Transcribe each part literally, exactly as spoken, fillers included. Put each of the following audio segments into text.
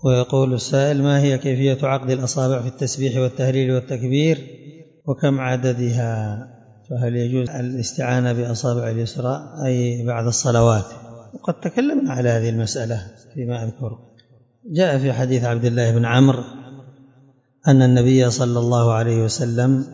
ويقول السائل: ما هي كيفية عقد الأصابع في التسبيح والتهليل والتكبير وكم عددها؟ فهل يجوز الاستعانة بأصابع اليسرى أي بعد الصلوات؟ وقد تكلمنا على هذه المسألة فيما أذكر. جاء في حديث عبد الله بن عمرو أن النبي صلى الله عليه وسلم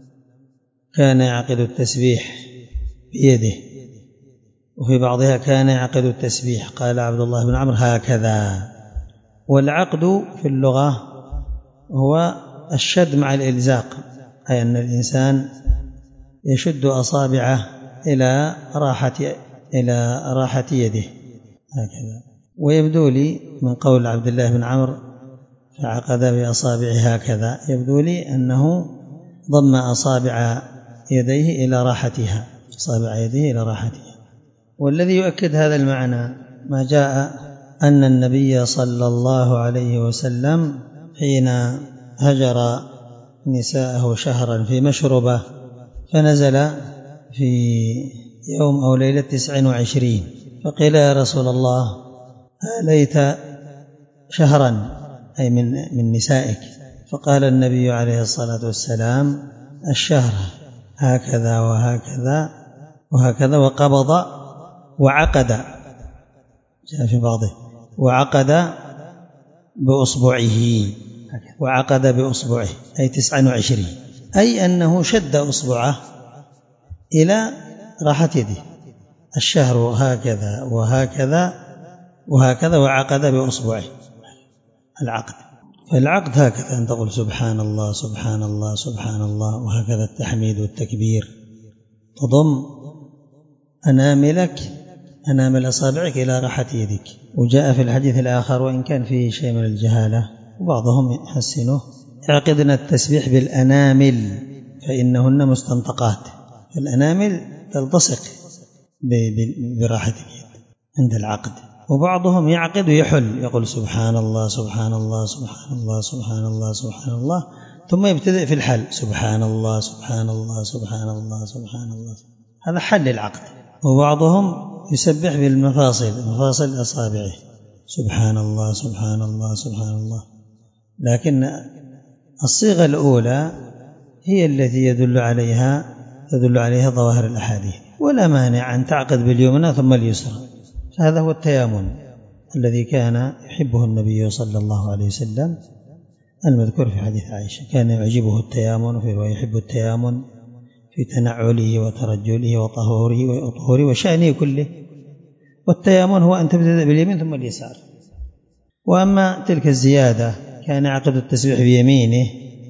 كان يعقد التسبيح بيده، وفي بعضها كان يعقد التسبيح، قال عبد الله بن عمرو: هكذا. والعقد في اللغة هو الشد مع الإلزاق، أي أن الإنسان يشد أصابعه إلى راحة إلى راحة يده هكذا. ويبدو لي من قول عبد الله بن عمرو فعقد بأصابعه هكذا، يبدو لي أنه ضم أصابع يديه إلى راحتها، أصابع يديه إلى راحتها. والذي يؤكد هذا المعنى ما جاء أن النبي صلى الله عليه وسلم حين هجر نساءه شهرا في مشربة فنزل في يوم أو ليلة تسع وعشرين، فقيل: يا رسول الله، آليت شهرا أي من, من نسائك؟ فقال النبي عليه الصلاة والسلام: الشهر هكذا وهكذا وهكذا، وقبض وعقد، جاء في بعضه وعقد بأصبعه، وعقد بأصبعه أي تسعا وعشرين، أي أنه شد أصبعه إلى راحة يده. الشهر هكذا وهكذا وهكذا وعقد بأصبعه العقد. فالعقد هكذا أن تقول: سبحان الله سبحان الله سبحان الله، وهكذا التحميد والتكبير، تضم أناملك أنامل أصابعك إلى راحة يدك. وجاء في الحديث الآخر وإن كان فيه شيء من الجهالة وبعضهم يحسنه: اعقدنا التسبيح بالأنامل فإنهن مستنطقات. الأنامل تلتصق براحة اليد عند العقد. وبعضهم يعقد ويحل، يقول: سبحان الله سبحان الله سبحان الله سبحان الله سبحان الله، ثم يبتدئ في الحل: سبحان الله سبحان الله سبحان الله سبحان الله. هذا حل العقد. وبعضهم يسبح بالمفاصل، مفاصل أصابعه: سبحان الله سبحان الله سبحان الله. لكن الصيغة الأولى هي التي يدل عليها تدل عليها ظواهر الأحاديث. ولا مانع أن تعقد باليمنى ثم اليسرى، هذا هو التيامن الذي كان يحبه النبي صلى الله عليه وسلم، المذكور في حديث عائشة: كان يعجبه التيامن، في رواية يحب التيامن في تنعله وترجله وطهوره وطهوره وشأنه كله. والتيامن هو أن تبدأ باليمين ثم اليسار. وأما تلك الزيادة كان يعقد التسبيح بيمينه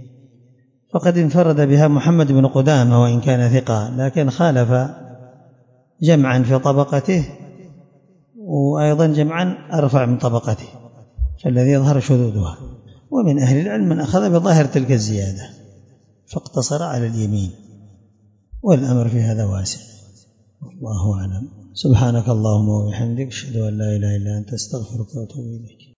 فقد انفرد بها محمد بن قدامة وإن كان ثقة، لكن خالف جمعا في طبقته وأيضا جمعا أرفع من طبقته، فالذي يظهر شذوذها. ومن أهل العلم من أخذ بظاهر تلك الزيادة فاقتصر على اليمين، والأمر في هذا واسع، والله أعلم. سبحانك اللهم وبحمدك، أشهد أن لا إله إلا أنت، أستغفرك وأتوب إليك.